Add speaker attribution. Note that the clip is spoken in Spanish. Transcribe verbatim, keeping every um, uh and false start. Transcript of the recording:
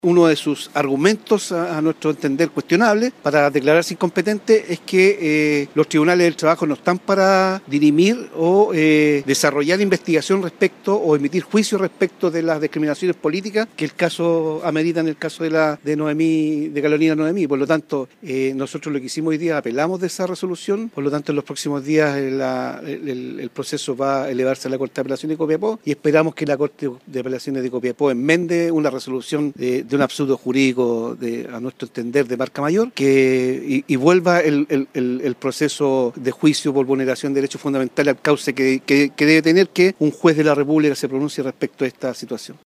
Speaker 1: Uno de sus argumentos, a, a nuestro entender cuestionable, para declararse incompetente es que eh, los tribunales del trabajo no están para dirimir o eh, desarrollar investigación respecto o emitir juicio respecto de las discriminaciones políticas que el caso amerita en el caso de la de Noemí, de Carolina Noemí. Por lo tanto, eh, nosotros lo que hicimos hoy día, apelamos de esa resolución. Por lo tanto, en los próximos días la, el, el proceso va a elevarse a la Corte de Apelaciones de Copiapó y esperamos que la Corte de Apelaciones de Copiapó enmende una resolución de de un absurdo jurídico, de, a nuestro entender, de marca mayor, que y, y vuelva el, el, el, el proceso de juicio por vulneración de derechos fundamentales al cauce que, que, que debe tener, que un juez de la República se pronuncie respecto a esta situación.